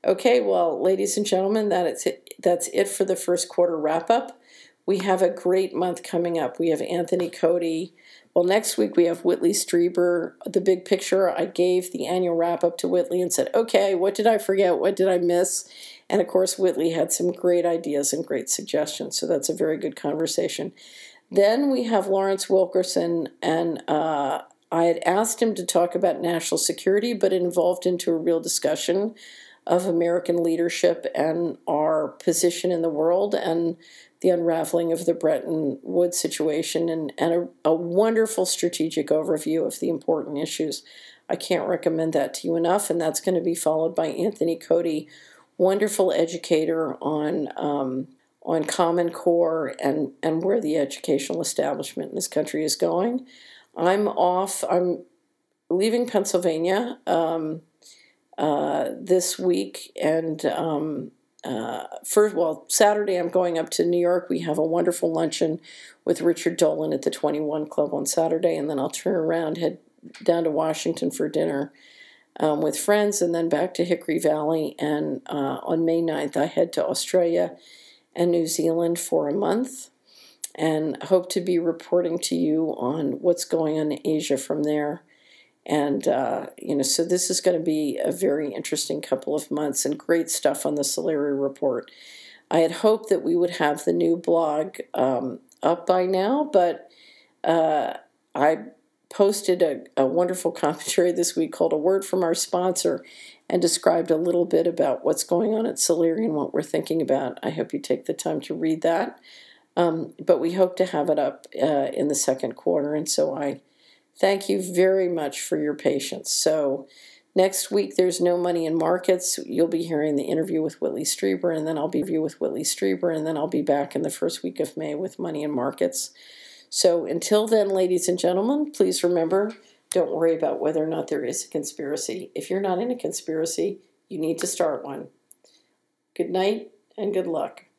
Okay, well, ladies and gentlemen, that's it for the first quarter wrap up. We have a great month coming up. We have Anthony Cody. Well, next week we have Whitley Strieber. The big picture, I gave the annual wrap up to Whitley and said, okay, what did I forget? What did I miss? And of course, Whitley had some great ideas and great suggestions. So that's a very good conversation. Then we have Lawrence Wilkerson, and I had asked him to talk about national security, but it involved into a real discussion of American leadership and our position in the world and the unraveling of the Bretton Woods situation and a wonderful strategic overview of the important issues. I can't recommend that to you enough, and that's going to be followed by Anthony Cody, wonderful educator on Common Core and where the educational establishment in this country is going. I'm off. I'm leaving Pennsylvania this week, and Saturday I'm going up to New York. We have a wonderful luncheon with Richard Dolan at the 21 Club on Saturday, and then I'll turn around, head down to Washington for dinner with friends, and then back to Hickory Valley. And on May 9th, I head to Australia and New Zealand for a month, and hope to be reporting to you on what's going on in Asia from there. And, so this is going to be a very interesting couple of months and great stuff on the Solari Report. I had hoped that we would have the new blog up by now, but I posted a wonderful commentary this week called A Word from Our Sponsor and described a little bit about what's going on at Solari and what we're thinking about. I hope you take the time to read that. But we hope to have it up in the second quarter, and so I thank you very much for your patience. So next week, there's no money in markets. You'll be hearing the interview with Whitley Strieber, and then I'll be back in the first week of May with money in markets. So until then, ladies and gentlemen, please remember, don't worry about whether or not there is a conspiracy. If you're not in a conspiracy, you need to start one. Good night and good luck.